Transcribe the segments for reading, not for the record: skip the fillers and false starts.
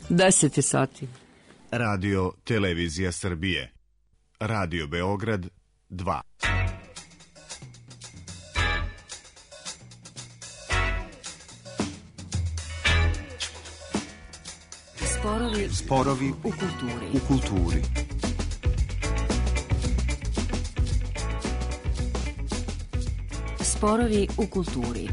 10 sati. Radio Televizija Srbije. Radio Beograd 2. Sporovi u kulturi. Sporovi u kulturi.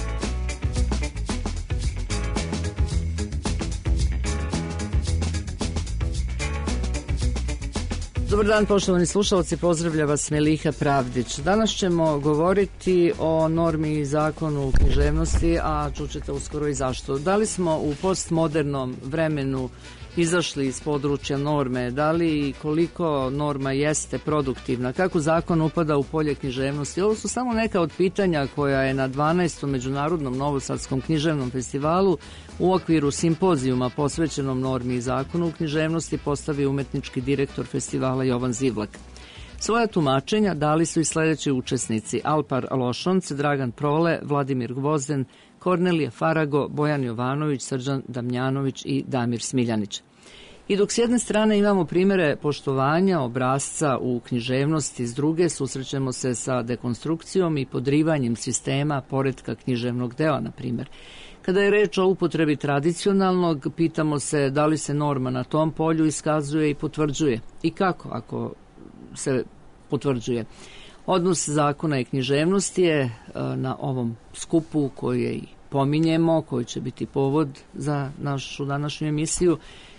Dobar dan, poštovani slušalci, pozdravlja vas Meliha Pravdić. Danas ćemo govoriti o normi i zakonu književnosti, a čućete uskoro i zašto. Da li smo u postmodernom vremenu izašli iz područja norme, da li i koliko norma jeste produktivna, kako zakon upada u polje književnosti? Ovo su samo neka od pitanja koja je na 12. Međunarodnom Novosadskom književnom festivalu u okviru simpozijuma posvećenom normi i zakonu u književnosti postavio umetnički direktor festivala Jovan Zivlak. Svoja tumačenja dali su i sledeći učesnici: Alpar Lošonc, Dragan Prole, Vladimir Gvozden, Kornelije Farago, Bojan Jovanović, Srđan Damjanović i Damir Smiljanić. I dok s jedne strane imamo primere poštovanja obrasca u književnosti, s druge susrećemo se sa dekonstrukcijom i podrivanjem sistema poretka književnog dela, na primjer. Kada je reč o upotrebi tradicionalnog, pitamo se da li se norma na tom polju iskazuje i potvrđuje i kako ako se potvrđuje. Odnos zakona i književnosti je na ovom skupu koji je i pominjemo, koji će biti povod za našu današnju emisiju,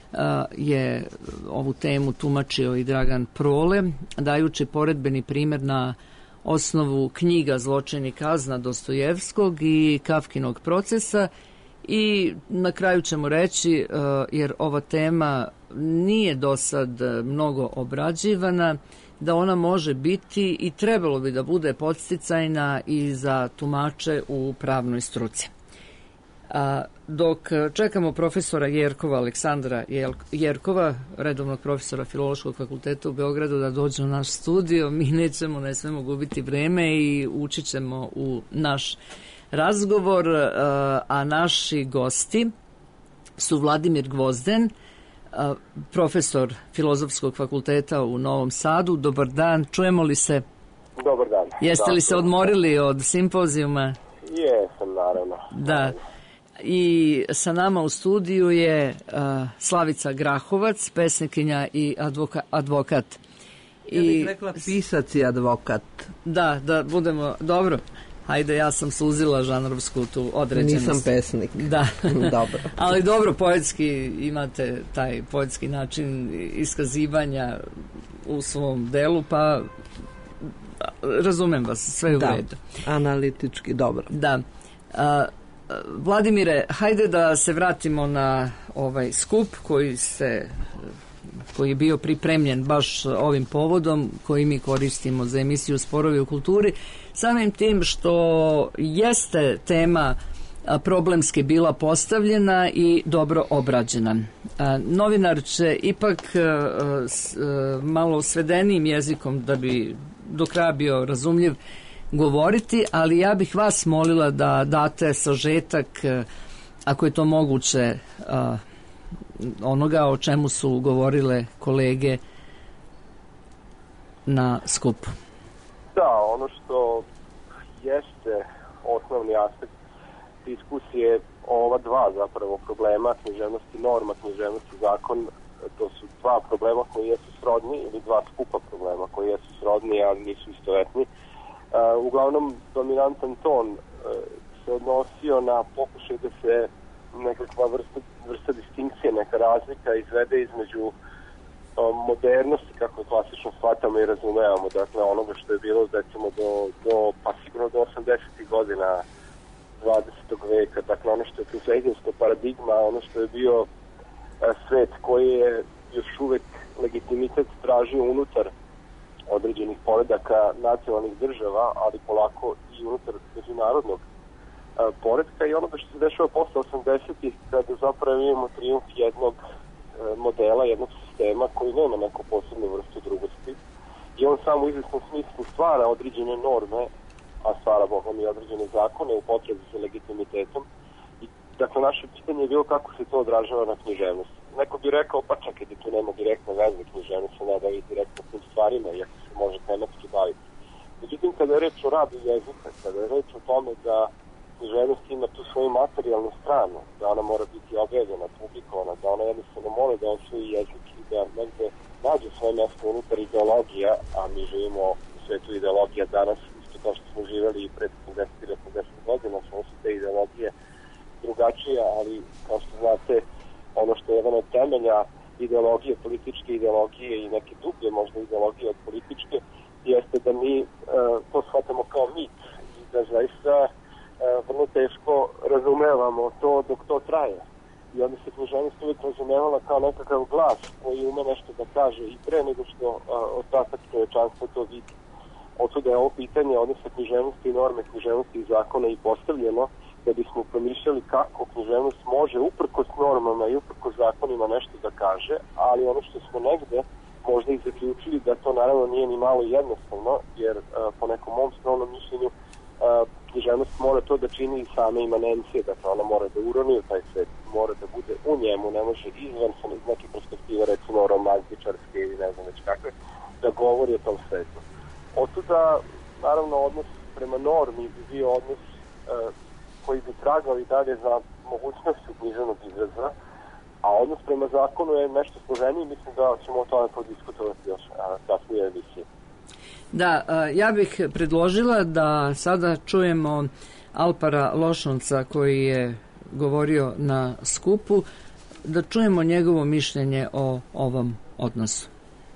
je ovu temu tumačio i Dragan Prole, dajući poredbeni primjer na osnovu knjiga Zločin i kazna Dostojevskog i Kafkinog procesa. I na kraju ćemo reći, jer ova tema nije do sad mnogo obrađivana, da ona može biti i trebalo bi da bude podsticajna i za tumače u pravnoj struci. Dok čekamo profesora Jerkova, Aleksandra Jerkova, redovnog profesora Filološkog fakulteta u Beogradu, da dođe u naš studio, mi ne smemo gubiti vreme i ući ćemo u naš razgovor, a naši gosti su Vladimir Gvozden, profesor Filozofskog fakulteta u Novom Sadu. Dobar dan, čujemo li se? Dobar dan. Jeste li se odmorili od simpozijuma? Jesam, naravno. Da. I sa nama u studiju je Slavica Grahovac, pesnikinja i advokat. Ja bih rekla pisac i advokat. Da budemo, dobro. Hajde, ja sam suzila žanrovsku tu određenost. Nisam pesnik. Da. Dobro. Ali dobro, poetski imate taj poetski način iskazivanja u svom delu, pa razumem vas, sve u redu. Analitički, dobro. Da. Vladimire, hajde da se vratimo na ovaj skup koji je bio pripremljen baš ovim povodom, koji mi koristimo za emisiju Sporovi u kulturi, samim tim što jeste tema problemski bila postavljena i dobro obrađena. Novinar će ipak malo svedenijim jezikom, da bi do kraja bio razumljiv, govoriti, ali ja bih vas molila da date sažetak, ako je to moguće, onoga o čemu su govorile kolege na skupu. Da, ono što jeste osnovni aspekt diskusije o ova dva zapravo problema, književnosti norma, književnosti zakon, to su dva problema koji jesu srodni, ili dva skupa problema koji jesu srodni, ali nisu istovetni. Uglavnom, dominantan ton se odnosio na pokušaj da se nekakva vrsta distinkcije, neka razlika izvede između modernosti, kako klasično shvatamo i razumevamo, dakle onoga što je bilo recimo pa sigurno do 80. godina 20. veka, dakle ono što je Hegelsova paradigma, ono što je bio svet koji je još uvek legitimitet tražio unutar određenih poredaka nacionalnih država, ali polako i unutar međunarodnog poredka, i onoga što se dešava posle 80-ih, kada zapravo imamo trijumf jednog modela, jednog sistema koji nema neku posebnu vrstu drugosti, i on samo u izvesnom smislu stvara određene norme, a stvara Bogom i određene zakone u potrebi sa legitimitetom. I, dakle, naše pitanje je bilo kako se to odražava na književnost. neko bi rekao, pa čekaj, tu nema direktne veze, književnost se ne bavi direktno tim stvarima, iako se može tematski baviti. Međutim, kada je reč o radu jezika, kada je reč o tome da književnost ima tu svoju materijalnu stranu, da ona mora biti objavljena, publikovana, da ona jednostavno mora da osvoji jezik i da negde nađe svoje mjesto unutar ideologija, a mi živimo u svetu ideologija danas, isto kao što smo živjeli i pred 50 ili 50 godina, samo su te ideologije drugačije, ali kao što znate, ono što je jedan od temelja ideologije, političke ideologije i neke dublje možda ideologije od političke, jeste da mi to shvatamo kao mit i da zaista vrlo teško razumevamo to dok to traje. I onda se književnost uvijek razumevala kao nekakav glas koji ume nešto da kaže i pre nego što ostatak čovečanstva to vidi. Otuda je ovo pitanje odnosa književnosti i norme književnosti i zakona i postavljeno da bismo promišljali kako književnost može uprkos normama i uprkos zakonima nešto da kaže, ali ono što smo negde možda i zaključili da to naravno nije ni malo jednostavno, jer po nekom mom skromnom mišljenju književnost mora to da čini i same imanencije, dakle ona mora da uroni u taj svet, mora da bude u njemu, ne može izvan sa neke perspektive, recimo romantičarske ili ne znam već kakve, da govori o tom svetu. Otuda, naravno, odnos prema normi bi bio odnos koji bi tragao i dalje za mogućnosti književnog izraza, a odnos prema zakonu je nešto složeniji, mislim da ćemo o tome podiskutovati još kasnije emisije. Da, ja bih predložila da sada čujemo Alpara Lošonca koji je govorio na skupu, da čujemo njegovo mišljenje o ovom odnosu.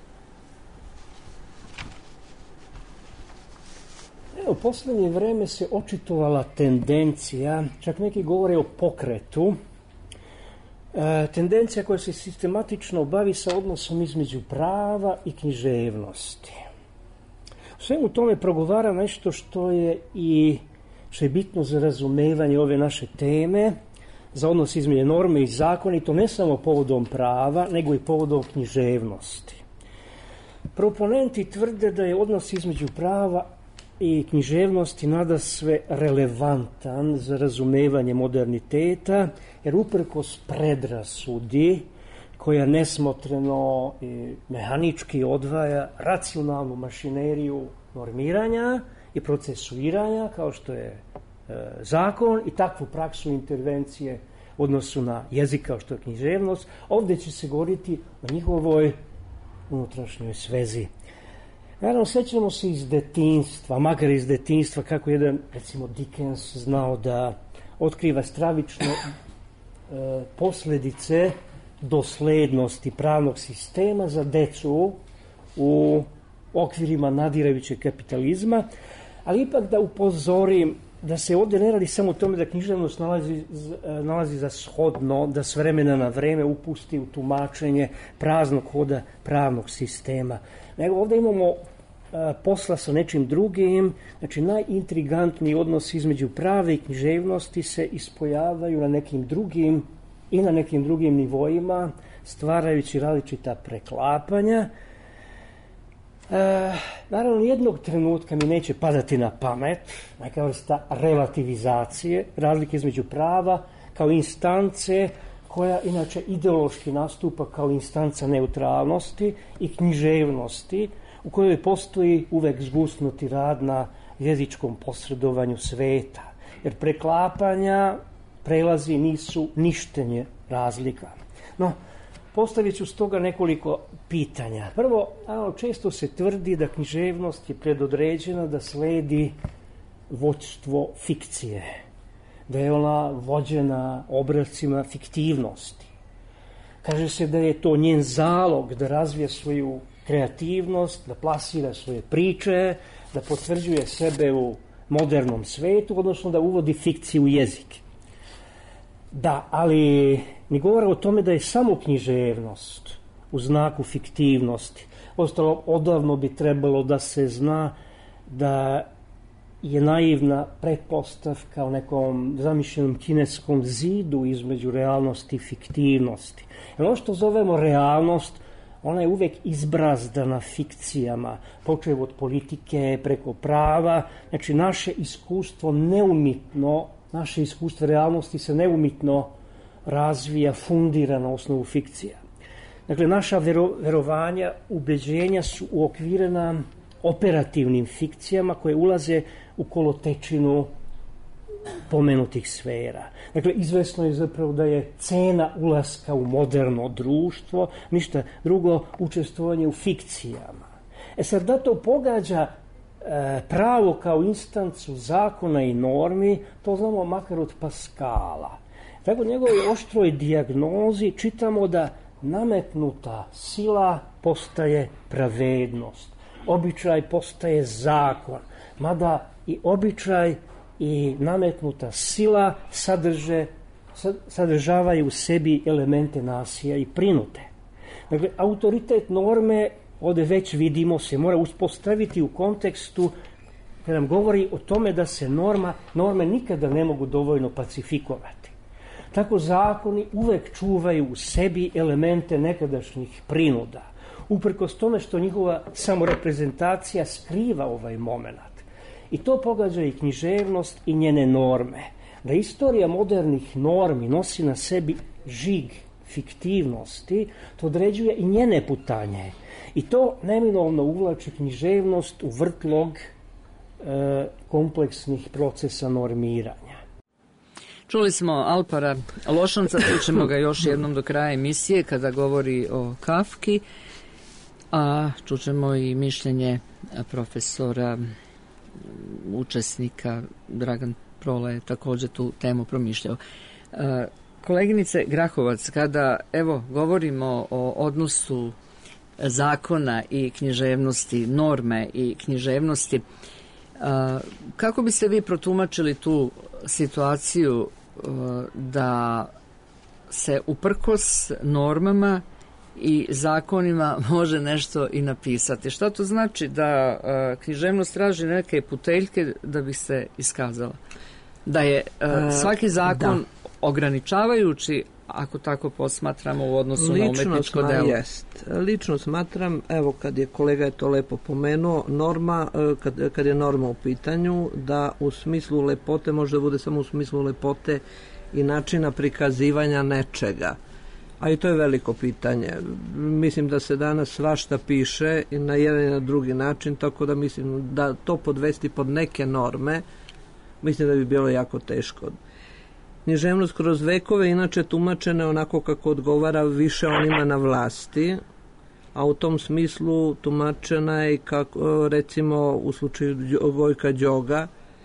U poslednje vreme se očitovala tendencija, čak neki govore o pokretu, tendencija koja se sistematično bavi sa odnosom između prava i književnosti. U svemu tome progovara nešto što je bitno za razumevanje ove naše teme, za odnos između norme i zakona, i to ne samo povodom prava, nego i povodom književnosti. Proponenti tvrde da je odnos između prava i književnosti nadasve relevantan za razumevanje moderniteta, jer uprkos predrasudi koja nesmotreno i mehanički odvaja racionalnu mašineriju normiranja i procesuiranja, kao što je zakon, i takvu praksu intervencije u odnosu na jezik kao što je književnost, ovdje će se govoriti o njihovoj unutrašnjoj svezi. Naravno, sećamo se iz detinjstva, makar iz detinjstva, kako jedan, recimo, Dickens znao da otkriva stravične posljedice doslednosti pravnog sistema za decu u okvirima nadirajućeg kapitalizma, ali ipak da upozorim da se ovdje ne radi samo o tome da književnost nalazi za shodno da s vremena na vreme upusti u tumačenje praznog hoda pravnog sistema, nego ovdje imamo posla sa nečim drugim. Znači, najintrigantniji odnos između prave i književnosti se ispojavaju na nekim drugim nivoima, stvarajući različita preklapanja. Naravno, jednog trenutka mi neće padati na pamet neka vrsta relativizacije, razlike između prava kao instance koja inače ideološki nastupa kao instanca neutralnosti, i književnosti u kojoj postoji uvek zgusnuti rad na jezičkom posredovanju sveta, jer preklapanja, prelazi nisu ništenje razlika. No, postavit ću stoga nekoliko pitanja. Prvo, često se tvrdi da književnost je predodređena da sledi vođstvo fikcije, da je ona vođena obrascima fiktivnosti. Kaže se da je to njen zalog da razvije svoju kreativnost, da plasira svoje priče, da potvrđuje sebe u modernom svetu, odnosno da uvodi fikciju u jezik. Da, ali mi govore o tome da je samo književnost u znaku fiktivnosti. Ostalo, odavno bi trebalo da se zna da je naivna pretpostavka o nekom zamišljenom kineskom zidu između realnosti i fiktivnosti. Jer ono što zovemo realnost, ona je uvek izbrazdana fikcijama, počev od politike preko prava. Znači, naše iskustvo realnosti se neumitno razvija, fundira na osnovu fikcija. Dakle, naša verovanja, ubeđenja su uokvirena operativnim fikcijama koje ulaze u kolotečinu pomenutih sfera. Dakle, izvesno je zapravo da je cena ulaska u moderno društvo ništa drugo učestvovanje u fikcijama. Sad, da to pogađa pravo kao instancu zakona i normi, to znamo makar od Paskala. Tako u njegovoj oštroj dijagnozi čitamo da nametnuta sila postaje pravednost. Običaj postaje zakon, mada i običaj i nametnuta sila sadržavaju u sebi elemente nasilja i prinute. Dakle, autoritet norme, ovdje već vidimo, se mora uspostaviti u kontekstu kada nam govori o tome da se norme nikada ne mogu dovoljno pacifikovati. Tako zakoni uvek čuvaju u sebi elemente nekadašnjih prinuda, uprkos tome što njihova samoreprezentacija skriva ovaj moment. I to pogađa i književnost i njene norme. Da istorija modernih normi nosi na sebi žig fiktivnosti, to određuje i njene putanje. I to neminovno uvlači književnost u vrtlog kompleksnih procesa normiranja. Čuli smo Alpara Lošanca, čućemo ga još jednom do kraja emisije kada govori o Kafki, a čućemo i mišljenje profesora, učesnika. Dragan Prola je također tu temu promišljao. Koleginice Grahovac, kada govorimo o odnosu zakona i književnosti, norme i književnosti, kako biste vi protumačili tu situaciju da se uprkos normama i zakonima može nešto i napisati? Šta to znači da književnost traži neke puteljke da bi se iskazala? Da je svaki zakon ograničavajući, ako tako posmatramo u odnosu na umetničko delo? Lično smatram, evo kad je kolega je to lepo pomenuo, norma, kad je norma u pitanju, da u smislu lepote može da bude samo u smislu lepote i načina prikazivanja nečega. A i to je veliko pitanje. Mislim da se danas svašta piše i na jedan i na drugi način, tako da mislim da to podvesti pod neke norme, mislim da bi bilo jako teško. Književnost kroz vekove inače tumačena onako kako odgovara više onima na vlasti, a u tom smislu tumačena je kako, recimo u slučaju Gojka Đoga,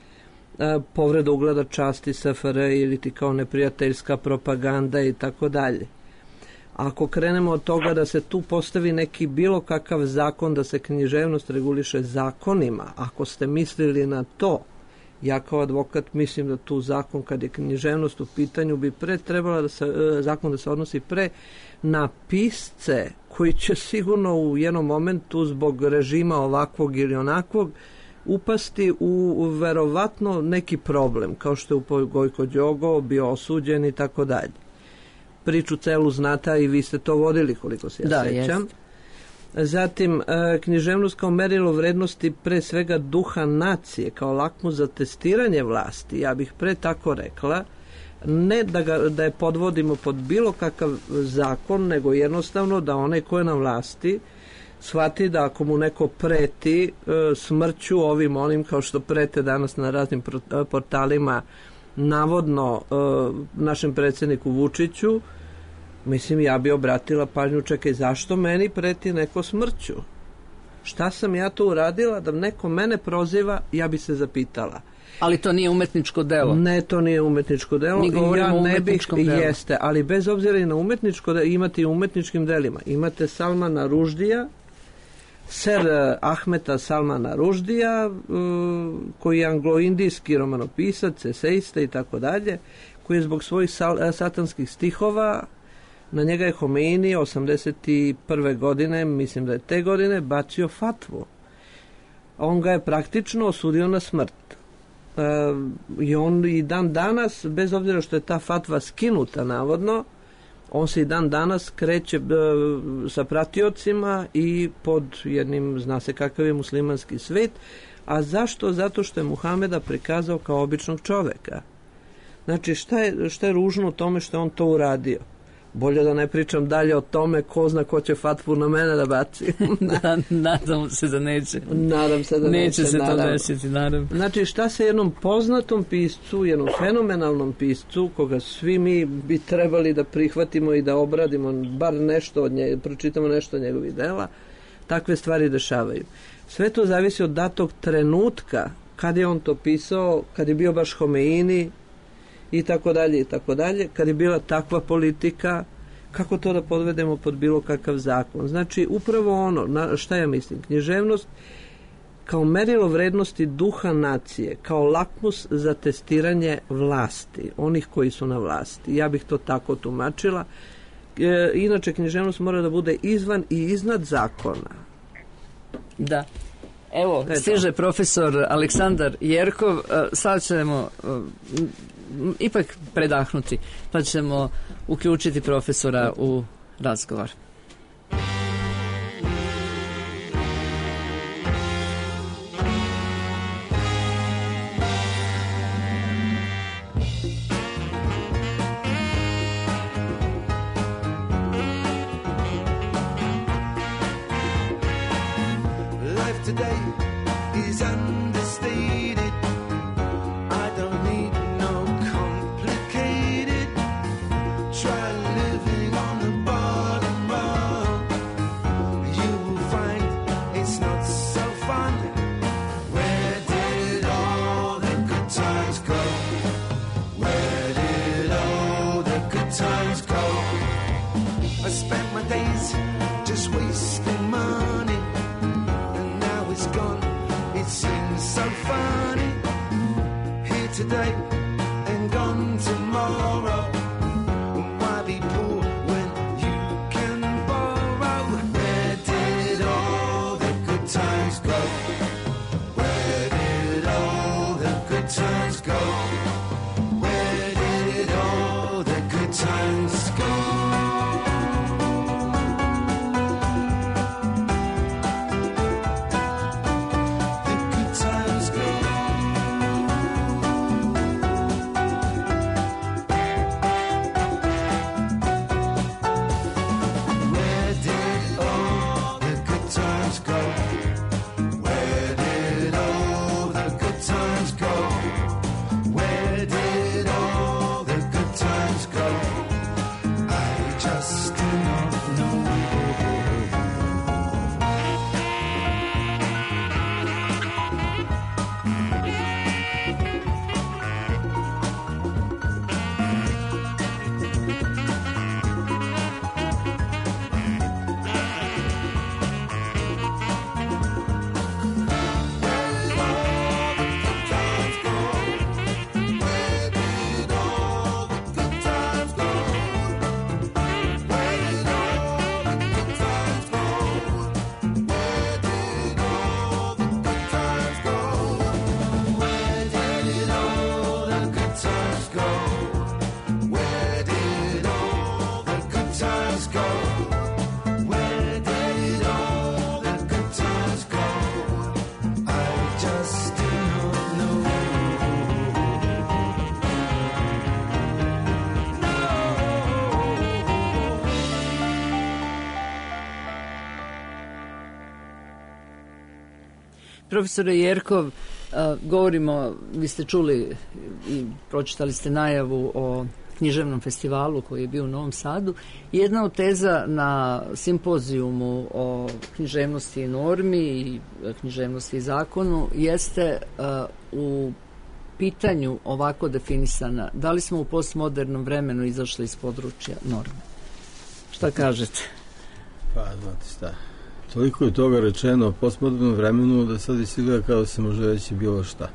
povreda ugleda časti SFRJ ili ti kao neprijateljska propaganda i tako dalje. Ako krenemo od toga da se tu postavi neki bilo kakav zakon, da se književnost reguliše zakonima, ako ste mislili na to, ja kao advokat mislim da tu zakon, kad je književnost u pitanju, bi trebala da se, zakon da se odnosi pre na pisce koji će sigurno u jednom momentu zbog režima ovakvog ili onakvog upasti u verovatno neki problem, kao što je Gojko Đogo bio osuđen i tako dalje. Priču celu znate i vi ste to vodili, koliko se ja sećam. Jest. Zatim, književnost kao merilo vrednosti pre svega duha nacije, kao lakmus za testiranje vlasti, ja bih pre tako rekla, ne da je podvodimo pod bilo kakav zakon, nego jednostavno da onaj ko je na vlasti shvati da ako mu neko preti smrću ovim onim, kao što prete danas na raznim portalima navodno našem predsjedniku Vučiću, mislim, ja bi obratila pažnju, čekaj, zašto meni preti neko smrću? Šta sam ja to uradila da neko mene proziva, ja bi se zapitala. Ali to nije umetničko delo. Ne, to nije umetničko delo. Mi govorimo o umetničkom delu. Jeste, ali bez obzira i na umetničko delo, imate i umetničkim delima. Imate Salmana Ruždija, Ser Ahmeta Salmana Ruždija, koji je anglo-indijski romanopisac, esejista i tako dalje, koji je zbog svojih satanskih stihova, na njega je Homeini 81. godine, mislim da je te godine, bacio fatvu. On ga je praktično osudio na smrt. I on i dan danas, bez obzira što je ta fatva skinuta navodno, on se i dan danas kreće sa pratiocima i pod jednim, zna se kakav je muslimanski svet. A zašto? Zato što je Muhameda prikazao kao običnog čoveka. Znači, šta je ružno u tome što je on to uradio? Bolje da ne pričam dalje o tome ko zna ko će fatvu na mene da baci. Nadam se da neće. Nadam se da neće. Neće se to desiti, naravno. Znači, šta se jednom poznatom piscu, jednom fenomenalnom piscu, koga svi mi bi trebali da prihvatimo i da obradimo, bar nešto od njega, pročitamo nešto od njegovih dela, takve stvari dešavaju. Sve to zavisi od datog trenutka, kad je on to pisao, kad je bio baš Homeini, i tako dalje, kad je bila takva politika, kako to da podvedemo pod bilo kakav zakon. Znači, upravo ono, šta ja mislim, književnost kao merilo vrednosti duha nacije, kao lakmus za testiranje vlasti, onih koji su na vlasti. Ja bih to tako tumačila. Inače, književnost mora da bude izvan i iznad zakona. Da. Evo, stiže profesor Aleksandar Jerkov, sad ćemo ipak predahnuti, pa ćemo uključiti profesora u razgovor. Today is understated. I don't need no complicated. Try living on the bottom rung. You will find it's not so fun. Where did all the good times go? Where did all the good times go? I spent my days just wasting money. Gone, it seems so funny. Here today and gone tomorrow. Why be poor when you can borrow? Where did all the good times go? Where did all the good times go? Where did all the good times go? Profesore Jerkov, govorimo, vi ste čuli i pročitali ste najavu o književnom festivalu koji je bio u Novom Sadu. Jedna od teza na simpozijumu o književnosti i normi i književnosti i zakonu jeste u pitanju ovako definisana, da li smo u postmodernom vremenu izašli iz područja norme? Šta kažete? Pa, znate šta, toliko je toga rečeno o postmodernom vremenu da sad izgleda kao da se može reći bilo šta.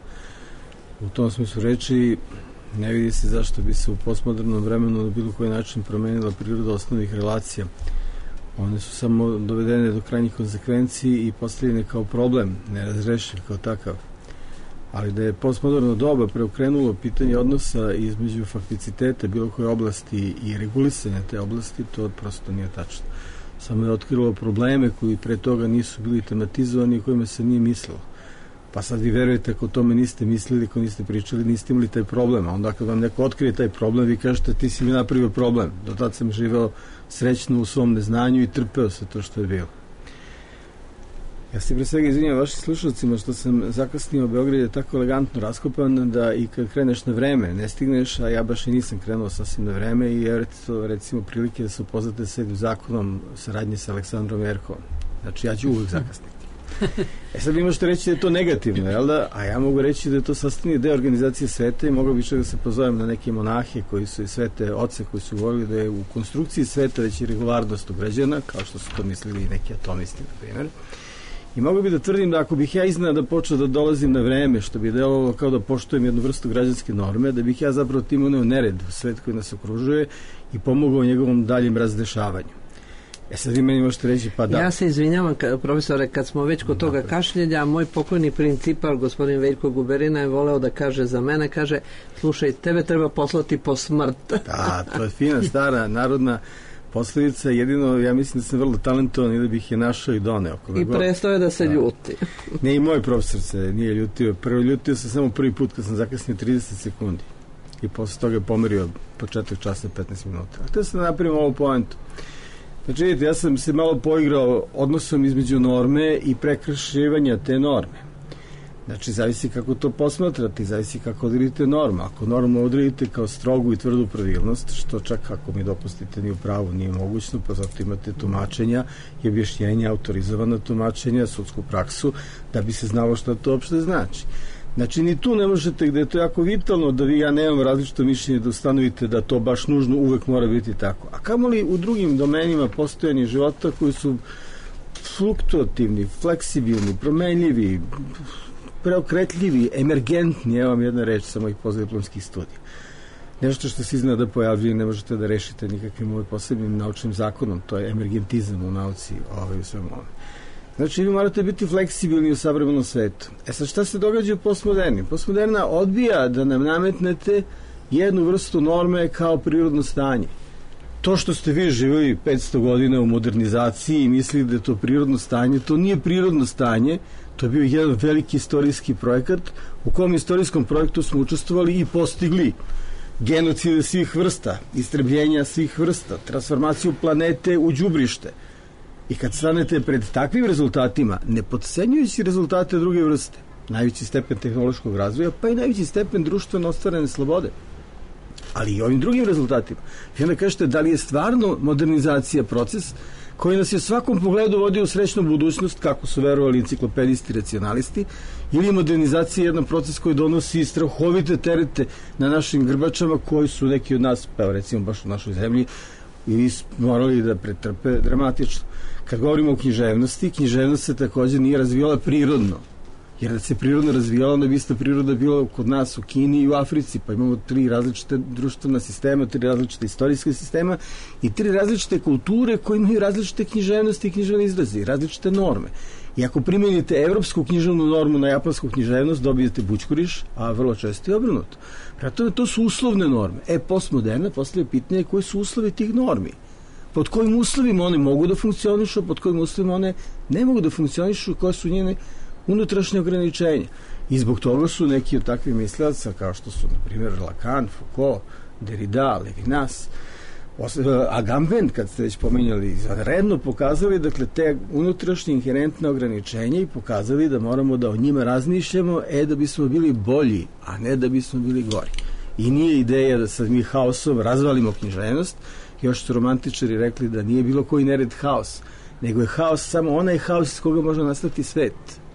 U tom smislu reči ne vidi se zašto bi se u postmodernom vremenu na bilo koji način promenila priroda osnovnih relacija. One su samo dovedene do krajnjih konsekvenciji i postavljene kao problem, nerazrešiv kao takav. Ali da je postmoderno doba preokrenulo pitanje odnosa između fakticiteta bilo koje oblasti i regulisanja te oblasti, to prosto nije tačno. Samo je otkrilo probleme koji pre toga nisu bili tematizovani i kojima se nije mislilo. Pa sad vi verujete, ako o tome niste mislili, ako niste pričali, niste imali taj problem. A onda kad vam neko otkrije taj problem, vi kažete ti si mi napravio problem. Do tada sam živeo srećno u svom neznanju i trpeo se to što je bilo. Ja se pre svega izvinjam vašim slušalcima što sam zakasnio. Beograd je tako elegantno raskopan da i kad kreneš na vreme ne stigneš, a ja baš i nisam krenuo sasvim na vreme i evo recimo prilike da se upoznate sa jednim zakonom saradnje sa Aleksandrom Jerkovom. Znači ja ću uvijek zakasniti. Sad vi možete reći da je to negativno, jel da? A ja mogu reći da je to sastavni deo organizacije sveta i mogao bi čak da se pozovem na neke monahe koji su i svete oce koji su govorili da je u konstrukciji sveta već i regularnost ugrađena, kao što su to mislili i neki atomisti, na primjer. I mogu bi da tvrdim da ako bih ja iznenada počeo da dolazim na vreme, što bi delovalo kao da poštujem jednu vrstu građanske norme, da bih ja zapravo tim uneo nered u svet koji nas okružuje i pomogao njegovom daljem razdešavanju. Sad vi meni možete reći, pa da. Ja se izvinjavam, profesore, kad smo već kod toga kašljenja, moj pokojni principal, gospodin Veljko Guberina, je voleo da kaže za mene, kaže, slušaj, tebe treba poslati po smrt. Da, to je fina, stara, narodna posljedica, jedino, ja mislim da sam vrlo talentovan i da bih je našao i doneo. I prestao je da se ljuti. Ne, i moj profesor se nije ljutio. Prvo ljutio se samo prvi put kad sam zakasnio 30 sekundi. I posle toga je pomerio početak časa 15 minuta. A to sam da napravim ovu poentu. Znači, vidite, ja sam se malo poigrao odnosom između norme i prekršivanja te norme. Znači, zavisi kako to posmatrate, zavisi kako odredite normu. Ako normu odredite kao strogu i tvrdu pravilnost, što čak ako mi dopustite ni u pravu nije mogućno, pa zato imate tumačenja i objašnjenja, autorizovana tumačenja, sudsku praksu, da bi se znalo što to uopšte znači. Znači, ni tu ne možete, gde je to jako vitalno, da vi, ja nemam različito mišljenje da ustanovite da to baš nužno uvek mora biti tako. A kamoli u drugim domenima postojanja života koji su fluktuativni, fleksibilni, promenljivi, preokretljivi, emergentni, evo vam jedna reč sa mojih postdiplomskih studija. Nešto što se iznenada pojavljuje ne možete da rešite nikakvim posebnim naučnim zakonom, to je emergentizam u nauci u svemu ovome. Znači, vi morate biti fleksibilni u savremenom svetu. Sad, šta se događa u postmoderni? Postmoderna odbija da nam nametnete jednu vrstu norme kao prirodno stanje. To što ste vi živjeli 500 godina u modernizaciji i mislili da je to prirodno stanje, to nije prirodno stanje, to je bio jedan veliki istorijski projekat u kom istorijskom projektu smo učestvovali i postigli genocide svih vrsta, istrebljenja svih vrsta, transformaciju planete u đubrište. I kad stanete pred takvim rezultatima, ne potcenjujući rezultate druge vrste, najveći stepen tehnološkog razvoja, pa i najveći stepen društveno ostvarene slobode, ali i ovim drugim rezultatima. I onda kažete, da li je stvarno modernizacija proces koji nas je u svakom pogledu vodio u srećnu budućnost, kako su verovali enciklopedisti i racionalisti, ili je modernizacija jedan proces koji donosi strahovite terete na našim grbačama, koji su neki od nas, pa recimo baš u našoj zemlji, i morali da pretrpe dramatično. Kad govorimo o književnosti, književnost se također nije razvijala prirodno. Jer da se prirodno razvijala, onda bi ista priroda bila kod nas u Kini i u Africi. Pa imamo 3 različite društvena sistema, 3 različite istorijske sistema i 3 različite kulture koje imaju različite književnosti i književne izrazi, različite norme. I ako primenite evropsku književnu normu na japansku književnost, dobijete bućkuriš, a vrlo često je obrnuto. Prema tome, to su uslovne norme. Postmoderna postavlja pitanje koje su uslovi tih normi. Pod kojim uslovima one mogu da funkcionišu, pod kojim uslovima one ne mogu da funkcionišu, koje su njene unutrašnje ograničenja. I zbog toga su neki od takvih mislilaca, kao što su, na primjer, Lacan, Foucault, Derrida, Levinas, Agamben, kad ste već pomenjali, redno pokazali, dakle, te unutrašnje inherentne ograničenja i pokazali da moramo da o njima razmišljamo, da bismo bili bolji, a ne da bismo bili gori. I nije ideja da sad mi haosom razvalimo književnost, još su romantičari rekli da nije bilo koji nered haos, nego je haos samo onaj haos iz koga može nastati svet.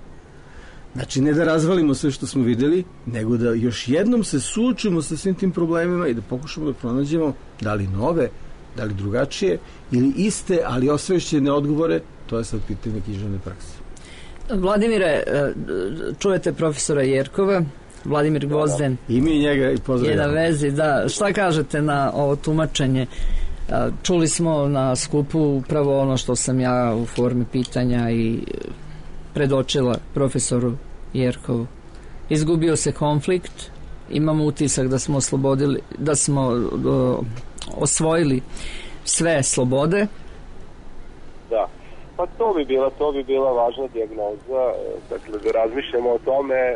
Znači, ne da razvalimo sve što smo videli, nego da još jednom se suočimo sa svim tim problemima i da pokušamo da pronađemo da li nove, da li drugačije ili iste, ali osvešćene odgovore, to je sad pitanje književne prakse. Vladimire, čujete profesora Jerkova, Vladimir Gvozden. I mi njega i pozdravljamo. Je na vezi, da. Šta kažete na ovo tumačenje? Čuli smo na skupu upravo ono što sam ja u formi pitanja i predočila profesoru Jerkovu. Izgubio se konflikt, imamo utisak da smo oslobodili, da smo osvojili sve slobode. Da, Pa to bi bila važna dijagnoza, dakle da razmišljamo o tome.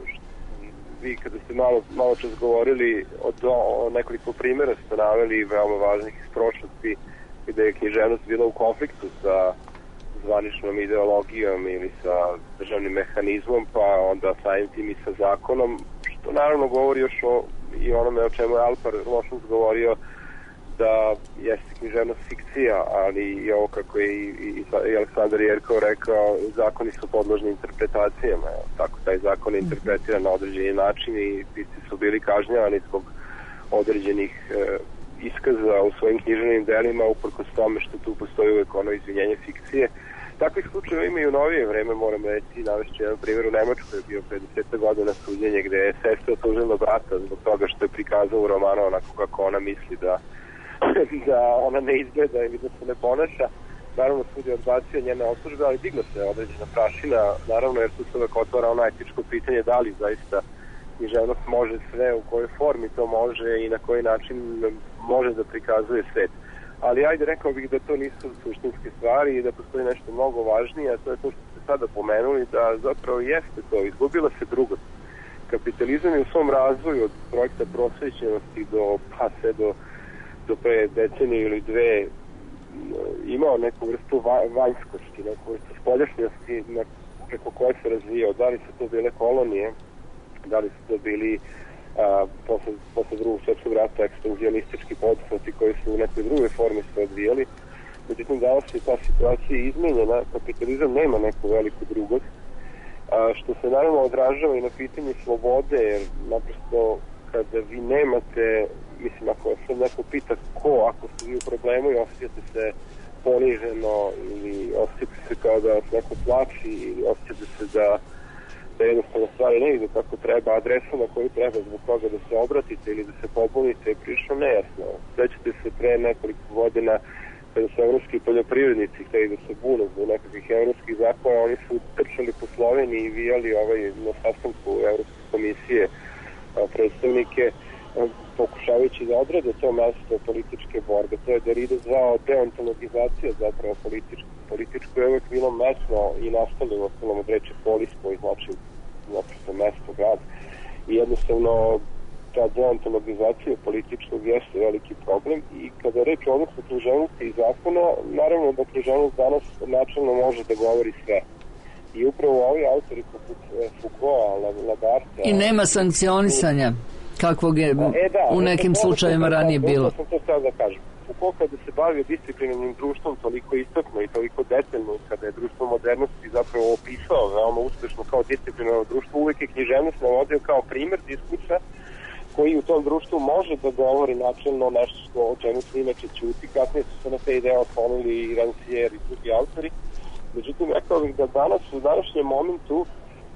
Vi kada ste malo čas govorili o nekoliko primjera ste naveli veoma važnih iz prošlosti gde je književnost bila u konfliktu sa zvaničnom ideologijom ili sa državnim mehanizmom, pa onda samim tim i sa zakonom, što naravno govori još i onome o čemu je Alpar Lošus govorio, da jeste književnost fikcija, ali i ovo kako je i Aleksandar Jerkov rekao, zakoni su podložni interpretacijama. Tako taj zakon je interpretiran na određeni način i pisci su bili kažnjavani zbog određenih iskaza u svojim književnim delima, uprkos tome što tu postoji uvek ono izvinjenje fikcije. Takvih slučajeva ima i u novije vreme, moram reći, navešću jedan primjer u Nemačkoj, je bio 50 godina suđenje gde je sestra tužila brata zbog toga što je prikazao u romanu onako kako ona misli da ona ne izgleda ili da se ne ponaša. Naravno, sud je odbacio njene optužbe, ali digla se određena prašina, naravno, jer tu se uvek otvara ono etičko pitanje da li zaista književnost može sve, u kojoj formi to može i na koji način može da prikazuje svet. Ali ajde, rekao bih da to nisu suštinske stvari i da postoji nešto mnogo važnije, a to je to što ste sada pomenuli, da zapravo jeste to, izgubila se drugost. Kapitalizam je u svom razvoju od projekta prosvećenosti do pre decenije ili dve imao neku vrstu vanjskosti, neku vrstu spoljašnjosti preko koje se razvijao. Da li su to bile kolonije, da li su to bili posle drugog svjetskog rata ekspanzionistički poduhvati koji su u nekoj drugoj formi se odvijali. Međutim, danas je ta situacija izmenjena, kapitalizam nema neku veliku drugost, što se naravno odražava i na pitanje slobode, jer naprosto kada vi nemate, mislim, ako se neko pita ako ste vi u problemu i osjećate se poniženo ili osjećate se kao da vas neko plači ili osjećate se da jednostavno stvari ne ide kako treba, adresa na koju treba zbog toga da se obratite ili da se pobunite je prilično nejasno. Sećate se pre nekoliko godina kada su evropski poljoprivrednici hteli da se bunu zbog nekakvih evropskih zakona, oni su trčali po Sloveniji i vijali na sastanku Evropske komisije predstavnike pokušavajući da odrede to mesto političke borbe. To je Derrida zvao deontologizacija zapravo političko je uvek bilo mesno i nastali u ostalom od reči polis koji znači naprosto mesto, grad. I jednostavno ta deontologizacija političkog jeste veliki problem i kada reč o odnosu književnosti i zakona, naravno da književnost danas načelno može da govori sve. I upravo ovi autori poput Foucaulta, Labarthe... I nema sankcionisanja kakvog je u nekim slučajima ranije bilo. To sam to htio da kažem. Foucault kada se bavio disciplinarnim društvom toliko istakno i toliko detaljno, kada je društvo modernosti zapravo opisao veoma uspešno kao disciplinarno društvo, uvijek je književnost navodio kao primer diskursa koji u tom društvu može da govori načelno nešto o čemu se inače ćuti. Kasnije su se na te ideje oslonili i Rancière i drugi autori. Međutim, rekao bih da danas, u današnjem momentu,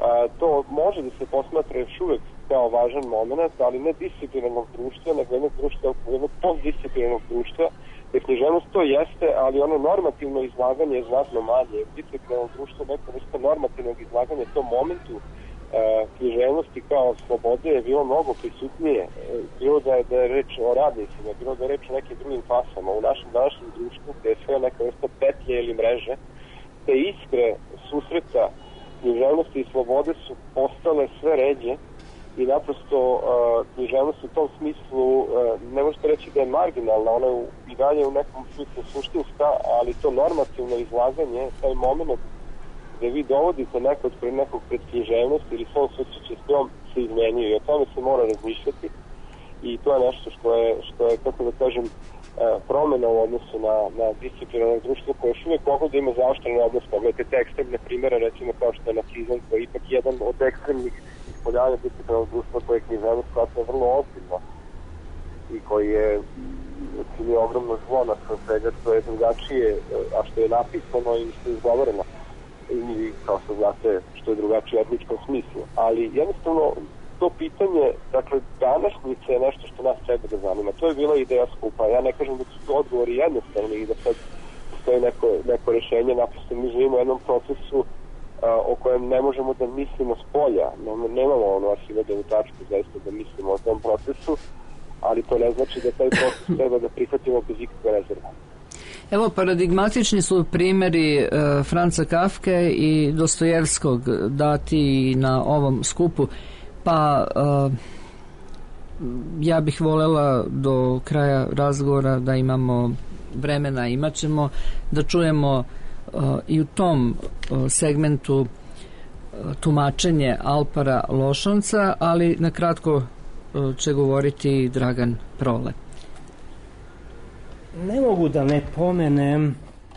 to može da se posmatra još uvek kao važan moment, ali ne disciplinarnog društva, nego jednog postdisciplinarnog društva, gde književnost to jeste, ali ono normativno izlaganje je znatno manje. U disciplinarnog društva neka vrsta normativnog izlaganja u tom momentu književnosti kao slobode je bilo mnogo prisutnije. Bilo da je reč o radnicima, bilo da je reč o nekim drugim klasama. U našem današnjem društvu, gde je sve neka vrsta petlje ili mreže, te iskre susreta književnosti i slobode su postale sve ređe i naprosto književnost u tom smislu ne možete reći da je marginalna, ona je i dalje u nekom smislu suštinska, ali to normativno izlaganje, taj moment gde vi dovodite nekog pred književnost ili svom susreće s njom se izmenjuje i o tome se mora razmišljati i to je nešto što je kako da kažem, promjena u odnosu na disciplinarno društvo koje još uvijek mogu da ima zaoštren odnos. Pogledajte te ekstremne primjere, recimo kao što je nacizam, koji je ipak jedan od ekstremnih ispoljavanja disciplinarnog društva koje je književnost shvatila vrlo ozbiljno i koji je činio ogromno zlo na svega što je drugačije, a što je napisano i što je izgovoreno i kao što znate što je drugačije u etničkom smislu. Ali jednostavno to pitanje, dakle, današnjice je nešto što nas treba da zanima. To je bila ideja skupa. Ja ne kažem da su to odgovori jednostavni i da sad postoji neko rešenje. Naprosto mi živimo u jednom procesu o kojem ne možemo da mislimo s polja. Nemamo ono arhivadovu tačku zaista da mislimo o tom procesu, ali to ne znači da taj proces treba da prihvatimo bez ikakve rezerve. Evo, paradigmatični su primjeri Franca Kafke i Dostojevskog dati na ovom skupu, pa ja bih voljela do kraja razgovora da imamo vremena, imat ćemo, da čujemo i u tom segmentu tumačenje Alpara Lošanca, ali na kratko će govoriti Dragan Prole. Ne mogu da ne pomenem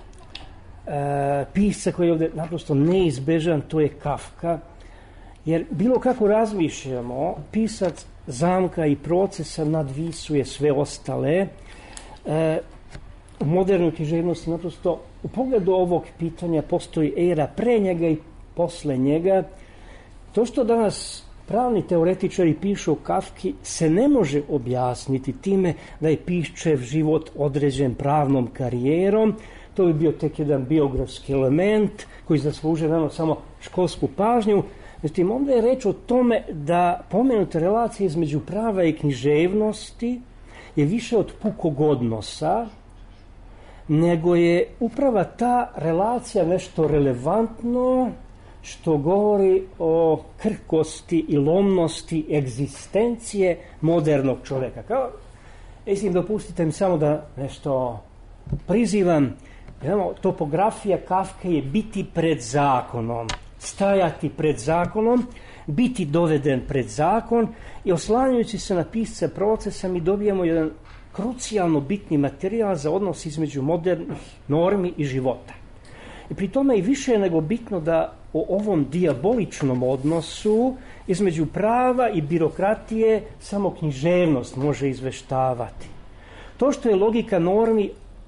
pisca koji je ovdje naprosto neizbežan, to je Kafka, jer bilo kako razmišljamo, pisac zamka i procesa nadvisuje sve ostale. U modernoj književnosti naprosto u pogledu ovog pitanja postoji era pre njega i posle njega. To što danas pravni teoretičari pišu o Kafki se ne može objasniti time da je piščev život određen pravnom karijerom. To bi bio tek jedan biografski element koji zaslužuje naravno samo školsku pažnju. Međutim, onda je reč o tome da pomenuta relacija između prava i književnosti je više od pukog odnosa, nego je upravo ta relacija nešto relevantno što govori o krhkosti i lomnosti egzistencije modernog čovjeka. Mislim, dopustite mi samo da nešto prizivam. Topografija Kafke je biti pred zakonom, stajati pred zakonom, biti doveden pred zakon i oslanjajući se na pisca procesa mi dobijamo jedan krucijalno bitni materijal za odnos između modernih normi i života. I pri tome i više nego bitno da o ovom dijaboličnom odnosu između prava i birokratije samo književnost može izveštavati. To što je logika normi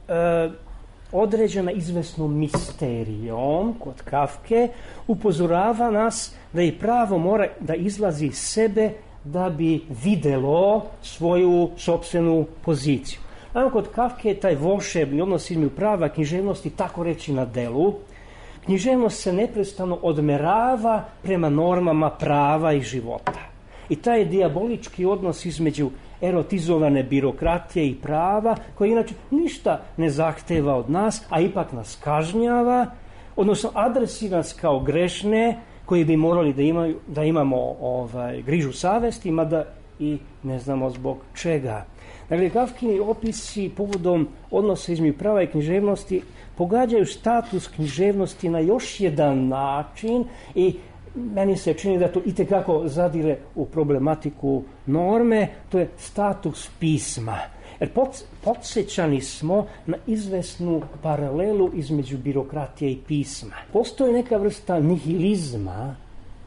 određena izvesnom misterijom kod Kafke upozorava nas da i pravo mora da izlazi iz sebe da bi videlo svoju sopstvenu poziciju. Naravno, kod Kafke je taj volšebni odnos između prava i književnosti tako reći na delu. Književnost se neprestano odmerava prema normama prava i života. I taj dijabolički odnos između erotizovane birokratije i prava, koji inače ništa ne zahteva od nas, a ipak nas kažnjava, odnosno adresira nas kao grešne, koji bi morali da imamo grižu savesti, mada i ne znamo zbog čega. Dakle, Kafkini opisi povodom odnosa između prava i književnosti pogađaju status književnosti na još jedan način i meni se čini da to itekako zadire u problematiku norme, to je status pisma. Jer podsjećani smo na izvesnu paralelu između birokratije i pisma. Postoji neka vrsta nihilizma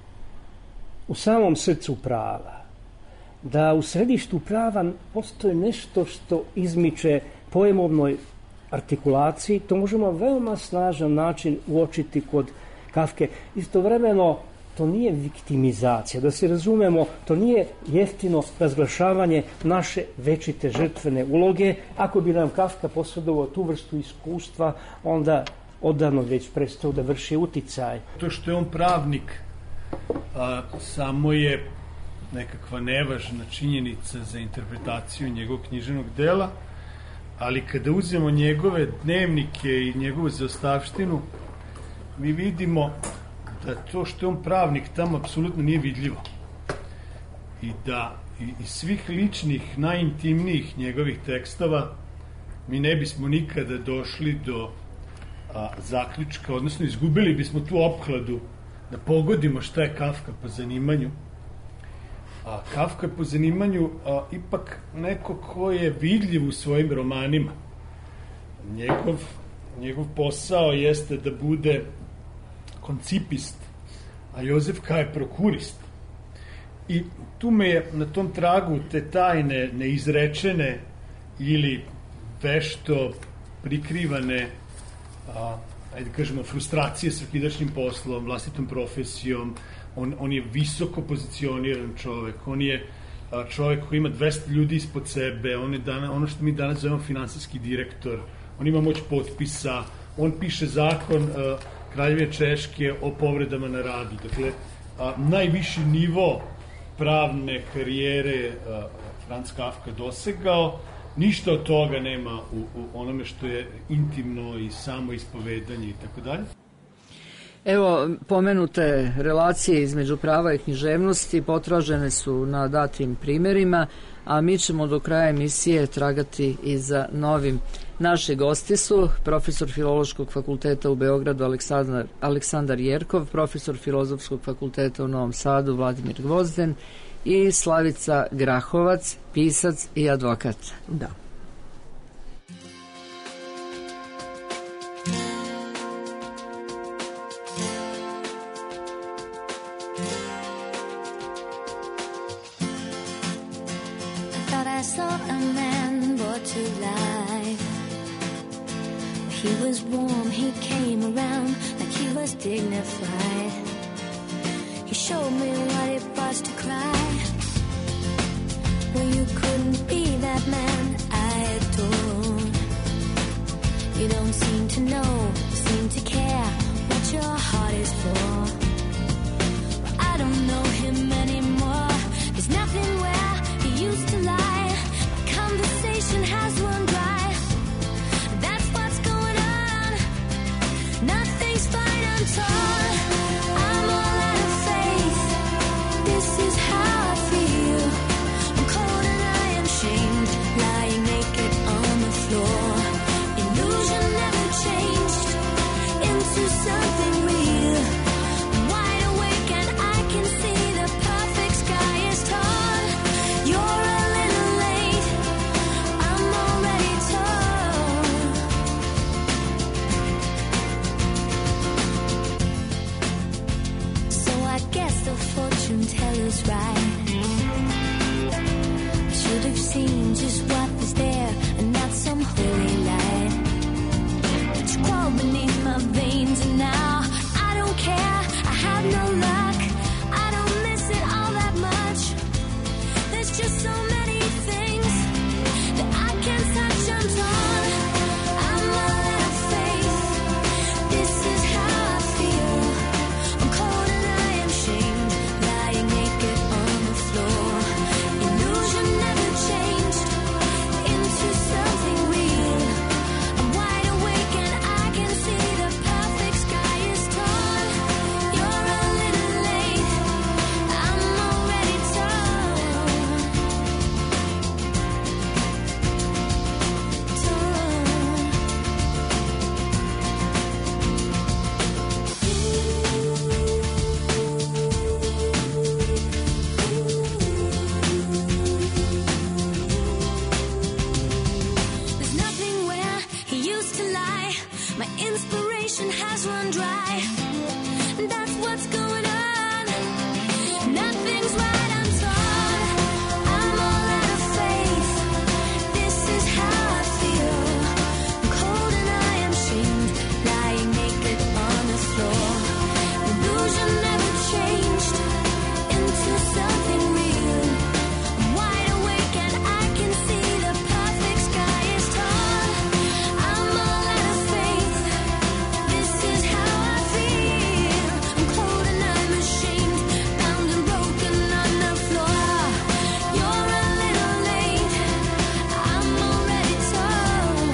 u samom srcu prava. Da u središtu prava postoji nešto što izmiče pojmovnoj artikulaciji, to možemo veoma snažan način uočiti kod Kafke. Istovremeno, to nije viktimizacija, da se razumemo, to nije jeftino razglašavanje naše večite žrtvene uloge. Ako bi nam Kafka posjedovao tu vrstu iskustva, onda odavno već prestao da vrši uticaj. To što je on pravnik, samo je nekakva nevažna činjenica za interpretaciju njegovog književnog dela, ali kada uzmemo njegove dnevnike i njegovu zaostavštinu, mi vidimo da to što je on pravnik tamo apsolutno nije vidljivo. I da iz svih ličnih, najintimnijih njegovih tekstova mi ne bismo nikada došli do zaključka, odnosno izgubili bismo tu opkladu da pogodimo šta je Kafka po zanimanju. Kafka je po zanimanju ipak neko ko je vidljiv u svojim romanima. Njegov posao jeste da bude koncipist, a Jozef K. je prokurist. I tu me je na tom tragu te tajne, neizrečene ili vešto prikrivane ajde kažemo frustracije s svakidašnjim poslom, vlastitom profesijom. On je visoko pozicioniran čovek, on je čovek koji ima 200 ljudi ispod sebe, on je ono što mi danas zovemo finansijski direktor, on ima moć potpisa, on piše zakon Kraljevine Češke o povredama na radu. Dakle, najviši nivo pravne karijere Franz Kafka dosegao Ništa od toga nema u onome što je intimno i samo ispovedanje i tako dalje. Evo, pomenute relacije između prava i književnosti potražene su na datim primjerima, a mi ćemo do kraja emisije tragati i za novim. Naši gosti su profesor Filološkog fakulteta u Beogradu Aleksandar Jerkov, profesor Filozofskog fakulteta u Novom Sadu Vladimir Gvozden i Slavica Grahovac, pisac i advokat. Da. I saw a man brought to life. He was warm, he came around like he was dignified. He showed me what it was to cry. Well, you couldn't be that man I adored. You don't seem to know, seem to care what your heart is for. Well, I don't know him anymore. There's nothing where he used to lie. Conversation has run dry. That's what's going on. Nothing's fine, I'm torn. I'm all out of faith. This is how I feel. I'm cold and I am shamed, lying naked on the floor. Illusion never changed into something real. I'm wide awake and I can see the perfect sky is torn. You're a little late. I'm already torn. So I guess the fortune teller's right. I should have seen just what was there and not some holy light. But you crawl beneath my veins and now I don't care. I have no luck. I don't miss it all that much. There's just so many things that I can't touch. I'm torn. I'm all out of faith. This is how I feel. I'm cold and I am shamed, lying naked on the floor. Illusion never changed into something real. I'm wide awake and I can see the perfect sky is torn. You're a little late. I'm already torn. There's nothing where he used to lie. My inspiration has run dry. That's what's going on. Nothing's right, I'm torn. I'm all out of faith. This is how I feel. I'm cold and I am shamed, lying naked on the floor. Illusion never changed into something real. I'm wide awake and I can see the perfect sky is torn. I'm all out of faith. This is how I feel. I'm cold and I'm ashamed, bound and broken on the floor. You're a little late. I'm already torn.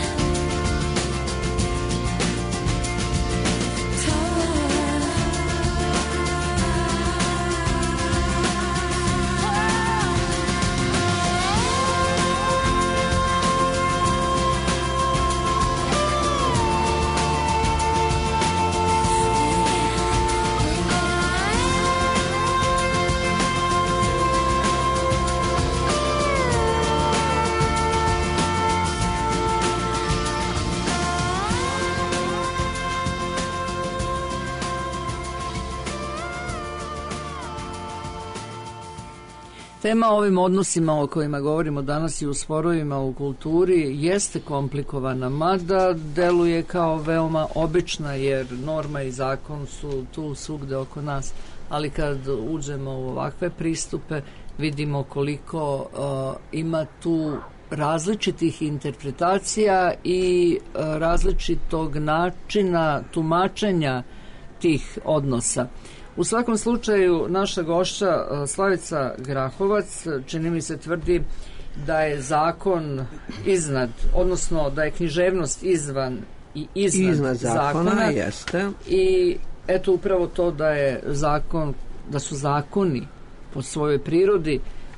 Tema o ovim odnosima o kojima govorimo danas i u sporovima u kulturi jeste komplikovana, mada deluje kao veoma obična, jer norma i zakon su tu svugde oko nas, ali kad uđemo u ovakve pristupe vidimo koliko ima tu različitih interpretacija i različitog načina tumačenja tih odnosa. U svakom slučaju, naša gošća Slavica Grahovac, čini mi se, tvrdi da je zakon iznad, odnosno da je književnost izvan i iznad zakona, jeste. I eto upravo to da je zakon, da su zakoni po svojoj prirodi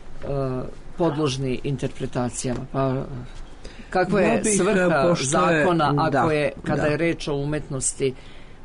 podložni interpretacijama. Pa kakva je svrha zakona ako je, kada je reč o umetnosti,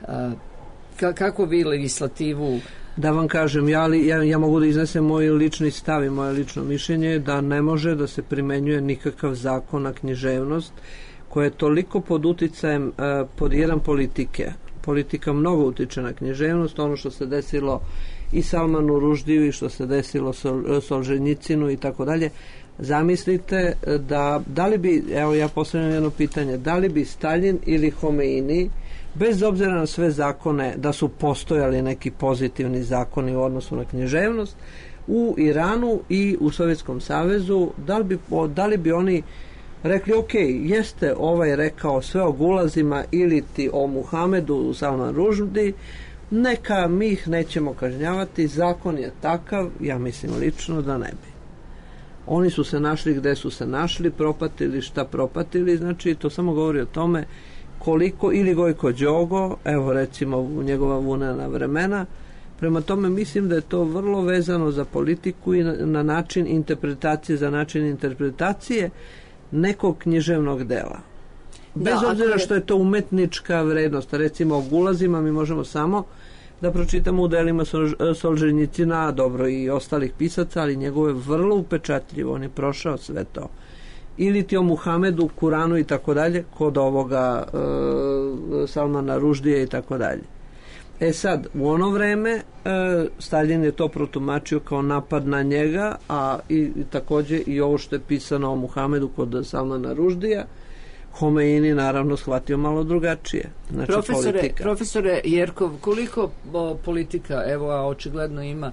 kako vi legislativu? Da vam kažem, ja mogu da iznesem moj lični stav i moje lično mišljenje da ne može da se primenjuje nikakav zakon na književnost koja je toliko pod uticajem pod jedan politike. Politika mnogo utiče na književnost, ono što se desilo i Salmanu Ruždiju i što se desilo Solženjicinu i tako dalje. Zamislite da li bi, evo ja postavljam jedno pitanje, da li bi Staljin ili Homeini, bez obzira na sve zakone, da su postojali neki pozitivni zakoni u odnosu na književnost, u Iranu i u Sovjetskom savezu, da li bi oni rekli, ok, jeste ovaj rekao sve o gulazima ili ti o Muhamedu u Salman Ruždi, neka mi ih nećemo kažnjavati, zakon je takav, ja mislim lično da ne bi. Oni su se našli gde su se našli, propatili šta propatili, znači to samo govori o tome koliko, ili Gojko Đogo, evo recimo u njegova vunena vremena, prema tome mislim da je to vrlo vezano za politiku i na način interpretacije, za način interpretacije nekog književnog dela. Bez obzira što je to umetnička vrednost, recimo o gulazima mi možemo samo da pročitamo u delima Solženjicina, dobro i ostalih pisaca, ali njegovo je vrlo upečatljivo, on je prošao sve to. Ili ti o Muhamedu, Kuranu i tako dalje, kod ovoga Salmana Ruždija i tako dalje. E sad, u ono vreme Staljin je to protumačio kao napad na njega, a i takođe i ovo što je pisano o Muhamedu kod Salmana Ruždija, Homeini naravno shvatio malo drugačije. Znači, Profesore Jerkov, koliko politika, evo, a očigledno ima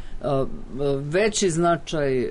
veći značaj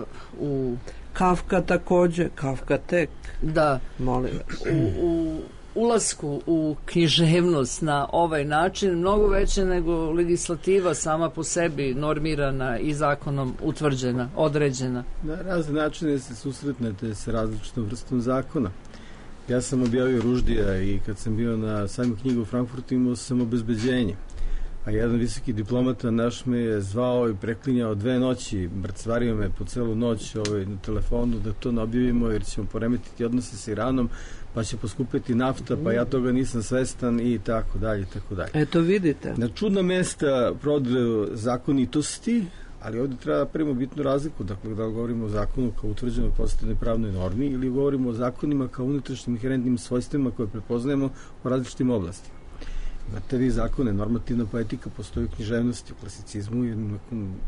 u... Kafka takođe, Kafka tek. Da. Molim vas. U ulasku u književnost na ovaj način mnogo veće nego legislativa sama po sebi normirana i zakonom utvrđena, određena. Na razne načine se susretnete sa različitom vrstom zakona. Ja sam objavio Ruždija i kad sam bio na sajmu knjiga u Frankfurtu imao sam obezbeđenje. A jedan visoki diplomata naš me je zvao i preklinjao 2 noći, mrcvario me po celu noć na telefonu da to ne objavimo jer ćemo poremetiti odnose sa Iranom, pa će poskupiti nafta, pa ja toga nisam svestan i tako dalje, tako dalje. Eto vidite. Na čudna mesta prodaju zakonitosti, ali ovdje treba primo bitnu razliku, dakle da govorimo o zakonu kao utvrđenoj pozitivnoj pravnoj normi ili govorimo o zakonima kao unutrašnjim inherentnim svojstvima koje prepoznajemo u različitim oblastima. Imate vi zakone, normativna poetika postoji u književnosti, u klasicizmu i u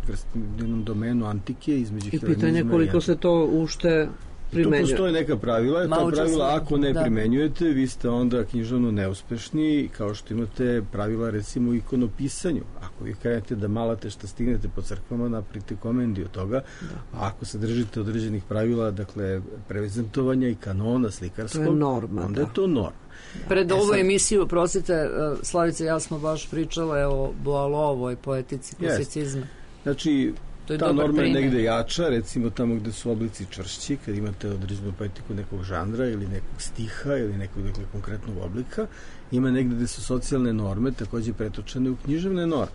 jednom domenu antike između i pitanje koliko se to ušte primenjuje. Tu postoje neka pravila, ta pravila ako ne primenjujete, vi ste onda književno neuspešni, kao što imate pravila recimo u ikonopisanju. Ako vi krenete da malate šta stignete po crkvama, napravite komendi od toga, a ako se držite određenih pravila, dakle prezentovanja i kanona slikarskog, to je norma, onda je to norma. Pred ovu emisiju, prosite, Slavica i ja smo baš pričale o Boileauovoj poetici klasicizma. Znači, ta norma je negde jača, recimo tamo gde su oblici čvršći, kad imate određenu poetiku nekog žanra ili nekog stiha ili nekog konkretnog oblika, ima negde gde su socijalne norme takođe pretočene u književne norme.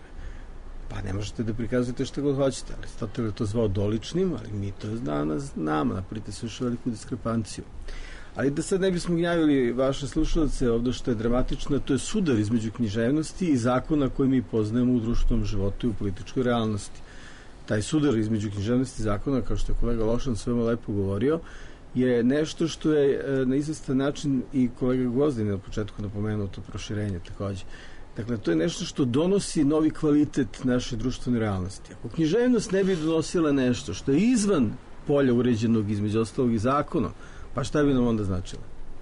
Pa ne možete da prikazujete što god hoćete, ali Aristotel je to zvao doličnim, ali mi to znamo, napravite se još veliku diskrepanciju. Ali da sad ne bismo gnjavili vaše slušalce, ovdje što je dramatično, to je sudar između književnosti i zakona koji mi poznajemo u društvenom životu i u političkoj realnosti. Taj sudar između književnosti i zakona, kao što je kolega Lošan svema lepo govorio, je nešto što je na izvestan način i kolega Gvozdin na početku napomenuo to proširenje takođe. Dakle, to je nešto što donosi novi kvalitet naše društvene realnosti. Ako književnost ne bi donosila nešto što je izvan polja uređenog između ostalog i zakonom, pa šta bi nam onda značilo?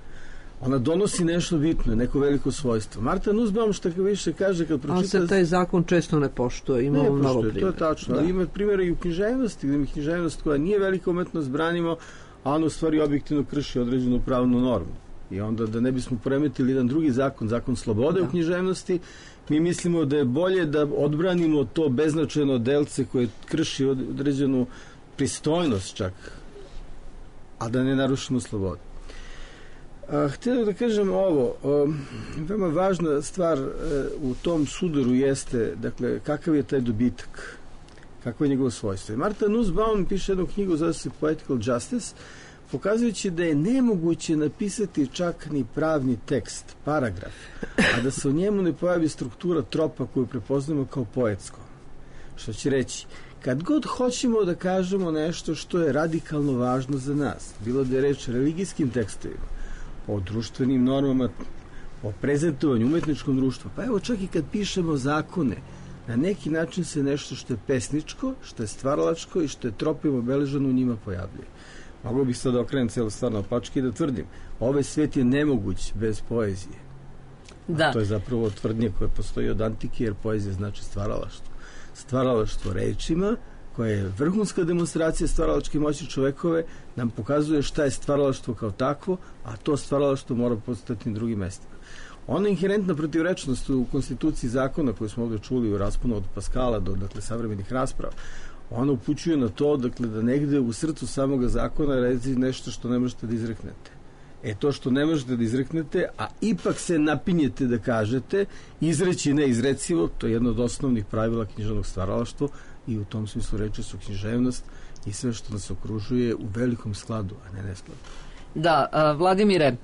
Ona donosi nešto bitno, neko veliko svojstvo. Marta Nussbaum što više kaže kad pročita... Ali se taj zakon često ne poštuje, imamo mnogo primjera. To je tačno, ali ima primjera i u književnosti, gdje mi književnost koja nije velika umetnost branimo, a ona u stvari objektivno krši određenu pravnu normu. I onda da ne bismo poremetili jedan drugi zakon, zakon slobode u književnosti, mi mislimo da je bolje da odbranimo to beznačajno delce koje krši određenu pristojnost čak a da ne narušimo slobodu. Htio da kažem ovo, veoma važna stvar u tom sudaru jeste, dakle, kakav je taj dobitak, kako je njegovo svojstvo. I Martha Nussbaum piše jednu knjigu, zove se Poetical Justice, pokazujući da je nemoguće napisati čak ni pravni tekst, paragraf, a da se u njemu ne pojavi struktura tropa koju prepoznamo kao poetsko. Što će reći, kad god hoćemo da kažemo nešto što je radikalno važno za nas, bilo da je reč o religijskim tekstovima, o društvenim normama, o prezentovanju umetničkom društvu, pa evo čak i kad pišemo zakone, na neki način se nešto što je pesničko, što je stvaralačko i što je tropima obeleženo u njima pojavljuje. Mogu bih sad da okrenem celo stvar na opačke i da tvrdim, ovaj svet je nemoguć bez poezije. Da. A to je zapravo tvrdnje koje postoji od antike, jer poezija znači stvaralaštvo. Stvaralaštvo rečima, koja je vrhunska demonstracija stvaralačke moći čovekove, nam pokazuje šta je stvaralaštvo kao takvo, a to stvaralaštvo mora postati na drugim mestima. Ona inherentna protivrečnost u konstituciji zakona koju smo ovdje čuli u rasponu od Paskala do savremenih rasprava, ona upućuje na to da negde u srcu samoga zakona rezi nešto što ne možete da izreknete. To što ne možete da izreknete, a ipak se napinjete da kažete, izreći neizrecivo, to je jedno od osnovnih pravila književnog stvaralaštva i u tom smislu reči su književnost i sve što nas okružuje u velikom skladu, a ne neskladu. Da, Vladimire,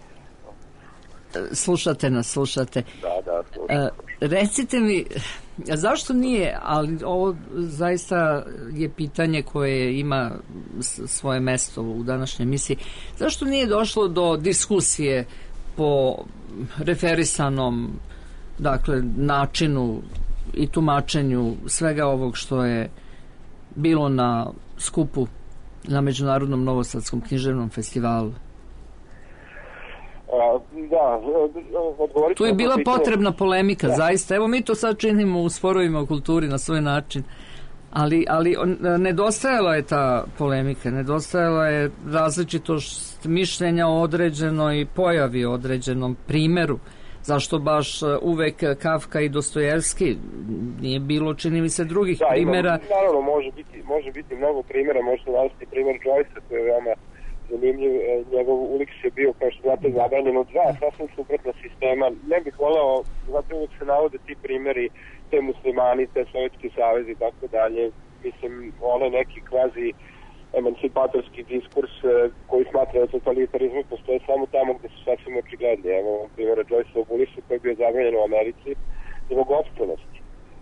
slušate nas, slušate. Da, slušam. Recite mi, zašto nije, ali ovo zaista je pitanje koje ima svoje mesto u današnjoj emisiji, zašto nije došlo do diskusije po referisanom, dakle, načinu i tumačenju svega ovog što je bilo na skupu na Međunarodnom Novosadskom književnom festivalu? Da, tu je bila potrebna polemika, zaista. Evo mi to sad činimo u sporovima u kulturi na svoj način, ali nedostajala je ta polemika, nedostajala je različitost mišljenja o određenoj pojavi, o određenom primeru. Zašto baš uvek Kafka i Dostojevski? Nije bilo, čini mi se, drugih primjera. Naravno, može biti mnogo primjera, možete navesti primjer Joyce, koji je veoma zanimljiv. Njegov uliks je bio, kao što znate, zabranjen od 2 sasvim suprotna sistema. Ne bih voleo, zato uvek se navode ti primjeri, te muslimani, te Sovjetski savez i tako dalje. Mislim, onaj neki kvazi emancipatorski diskurs koji smatra da totalitarizmu postoje samo tamo gde su sasvim očigledni. Evo, primjera Joyce u Ulisu koji je bio zabranjen u Americi zbog opstvenosti.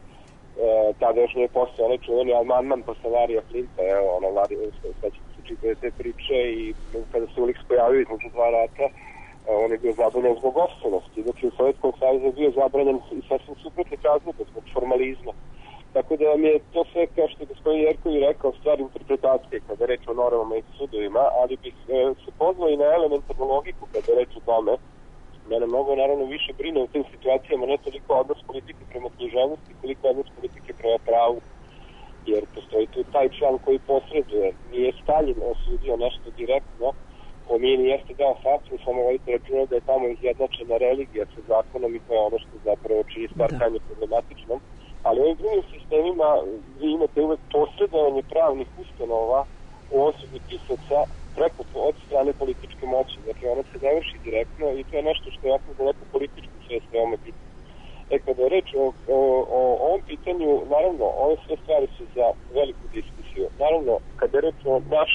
Tada još nije postao onaj čuveni amandman posle Larija Flinta, evo, ono, sad ćete se čitati te priče i kada se Uliks pojavio između 2 rata, on je bio zabranjen zbog opstvenosti. Znači, u Sovjetskom savezu je bio zabranjen i sasvim suprotnih razloga, zbog formalizma. Tako da vam je to sve, kao što je gospodin Jerković rekao, stvar interpretacije kada je reč o normama i sudovima, ali bih se pozvao i na elementarnu logiku kada je reč o tome. Mene mnogo naravno više brine u tim situacijama ne toliko odnos politike prema književnosti, koliko odnos politike prema pravu, jer postoji tu taj član koji posreduje. Nije Stalin osudio nešto direktno, ko nije ni jeste dao faktu, samo vodite računa da je tamo izjednačena religija sa zakonom i to je ono što zapravo čini stvar krajnje problematičnom. Ali u ovim drugim sistemima vi imate uvek posredovanje pravnih ustanova u osudi pisaca preko od strane političke moći. Znači ono se ne vrši direktno i to je nešto što je jako daleko političku svest veoma bitno. Kada je reč o ovom pitanju, naravno, ove sve stvari su za veliku diskusiju. Naravno, kada je reč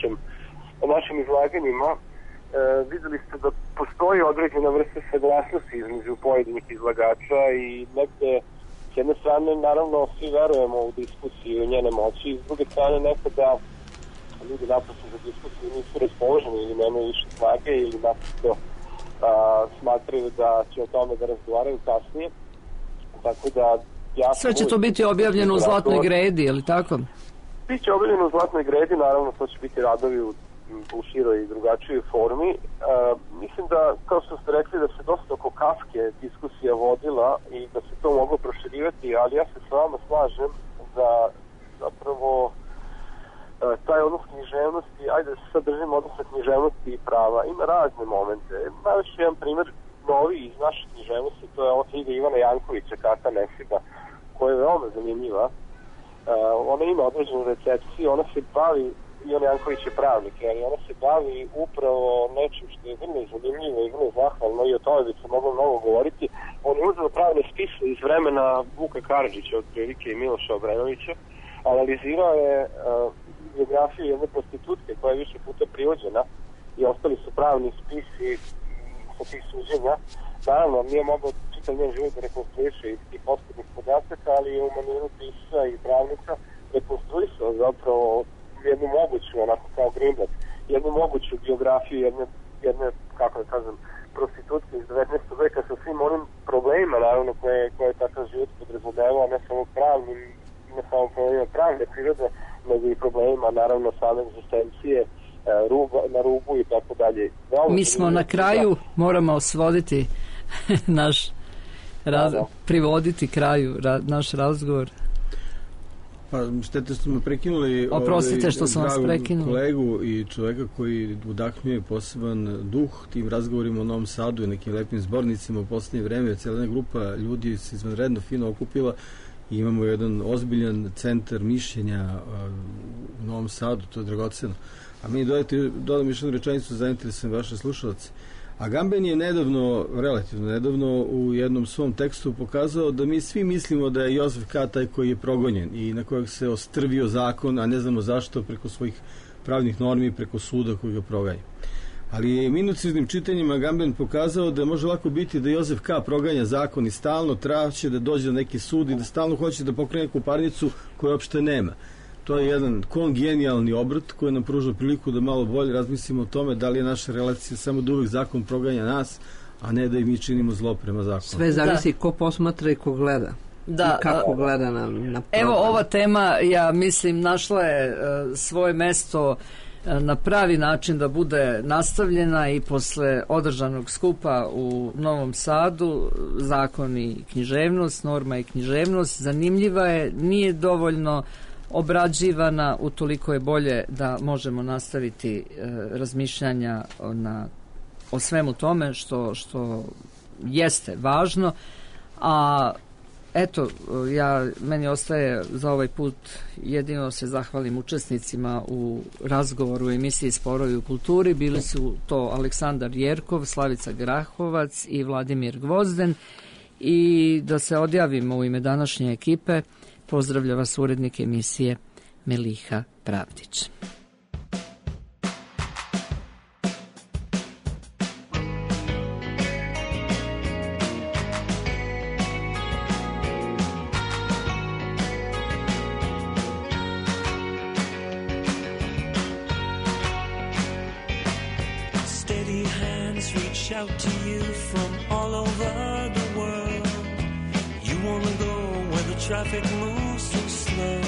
o našim izlaganjima, videli ste da postoji određena vrsta saglasnosti između pojedinih izlagača i negde s jedne strane, naravno, svi verujemo u diskusiju i njene moći, i s druge strane nekada ljudi naprosto za diskusiju nisu raspoloženi ili nemaju više snage ili naprosto smatraju da će o tome da razgovaraju kasnije. Tako da sve će to biti objavljeno u Zlatnoj gredi, je li tako? Biće objavljeno u Zlatnoj gredi, naravno to će biti radovi u široj i drugačijoj formi. Mislim da, kao što ste rekli, da se dosta oko Kafke diskusija vodila i da se to moglo proširivati, ali ja se s vama slažem da zapravo taj odnos književnosti, ajde da se sad držimo odnosa književnosti i prava, ima razne momente. Najveći jedan primjer novi iz naše književnosti, to je ova knjiga Ivana Jankovića, Kata Nesiba, koja je veoma zanimljiva. Ona ima određenu recepciju, ona se bavi Ion Janković je pravnik, ali ona se bavi upravo nečim što je vrlo zanimljivo i vrlo zahvalno i o tome bi se moglo mnogo govoriti. On je uzeo pravne spise iz vremena Vuka Karadžića od prilike i Miloša Obrenovića, analizirao je biografiju jedne prostitutke koja je više puta privođena i ostali su pravni spisi sa tih suđenja. Naravno, nije mogao čitav njen život da rekonstruiše iz tih osnovnih podataka, ali je u maniru pisa i pravnika rekonstruisao zapravo jednu moguću, onako kao Greenblatt, jednu moguću biografiju jedne, kako da kažem, prostitutke iz 19. veka sa svim onim problemima, naravno, koje takav život podrazumevao, ne samo problemima pravne prirode, nego i problemima, naravno, same egzistencije, na rubu i tako dalje. Mi smo na kraju, moramo osvoditi privoditi kraju naš razgovor. Pa štete što smo prekinuli. Oprostite što sam vas prekinuo. Kolegu i čoveka koji udahnjuje poseban duh tim razgovorima o Novom Sadu i nekim lepim zbornicima u poslednje vreme. Cijela grupa ljudi se izvanredno fino okupila i imamo jedan ozbiljan centar mišljenja u Novom Sadu, to je dragoceno. A mi dodam još jednu rečenicu, zainteresujem vaše slušalce. Agamben je relativno nedavno u jednom svom tekstu pokazao da mi svi mislimo da je Jozef K. taj koji je progonjen i na kojeg se ostrvio zakon, a ne znamo zašto, preko svojih pravnih normi, preko suda koji ga proganja. Ali je minuciznim čitanjem Agamben pokazao da može lako biti da Jozef K. proganja zakon i stalno traće da dođe do neki sud i da stalno hoće da pokrene neku parnicu koju uopšte nema. To je jedan kongenijalni obrt koji nam pruža priliku da malo bolje razmislimo o tome da li je naša relacija samo da uvek zakon proganja nas, a ne da i mi činimo zlo prema zakonu. Sve zavisi ko posmatra i ko gleda. Da, i kako gleda na problem. Evo, ova tema, ja mislim, našla je svoje mesto na pravi način da bude nastavljena i posle održanog skupa u Novom Sadu, zakon i književnost, norma i književnost, zanimljiva je, nije dovoljno obrađivana, utoliko je bolje da možemo nastaviti razmišljanja o svemu tome što jeste važno, a eto, meni ostaje za ovaj put jedino se zahvalim učesnicima u razgovoru u emisiji Sporovi u kulturi. Bili su to Aleksandar Jerkov, Slavica Grahovac i Vladimir Gvozden, i da se odjavimo u ime današnje ekipe. Pozdravlja vas urednik emisije Meliha Pravdić. Steady hands reach out to you from all over the world. You want to go where the traffic moves so slow,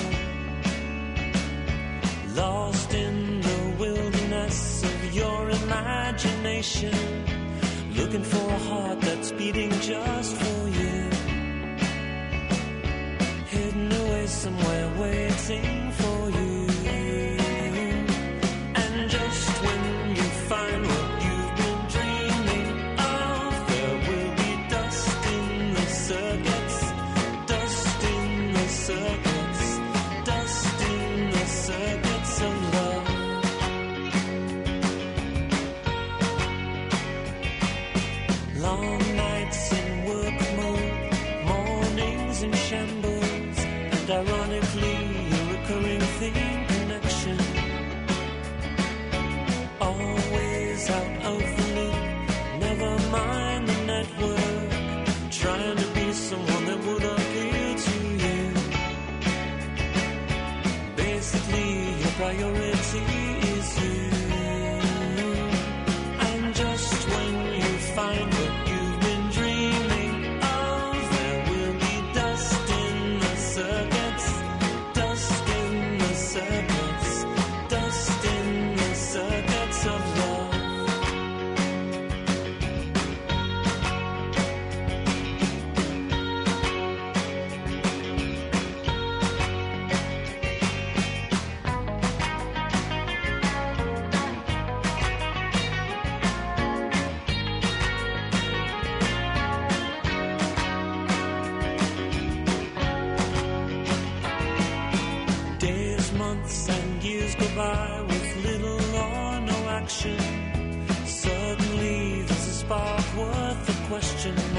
lost in the wilderness of your imagination, looking for a heart that's beating just for you, hidden away somewhere waiting for you. And just when you find what you've been dreaming of, there will be dust in the circuits, dust in the circuits, dust in the circuits of love. Long nights in work mode, mornings in shambles, and ironically a recurring theme connection. Always out of the loop, never mind the network, trying to be someone that would appeal to you. Basically your priority is you. And just when you find what you've been dreaming of, there will be dust in the circuits, dust in the circuits, dust in the circuits of love. Days, months, and years go by affection. Suddenly there's a spark worth a question.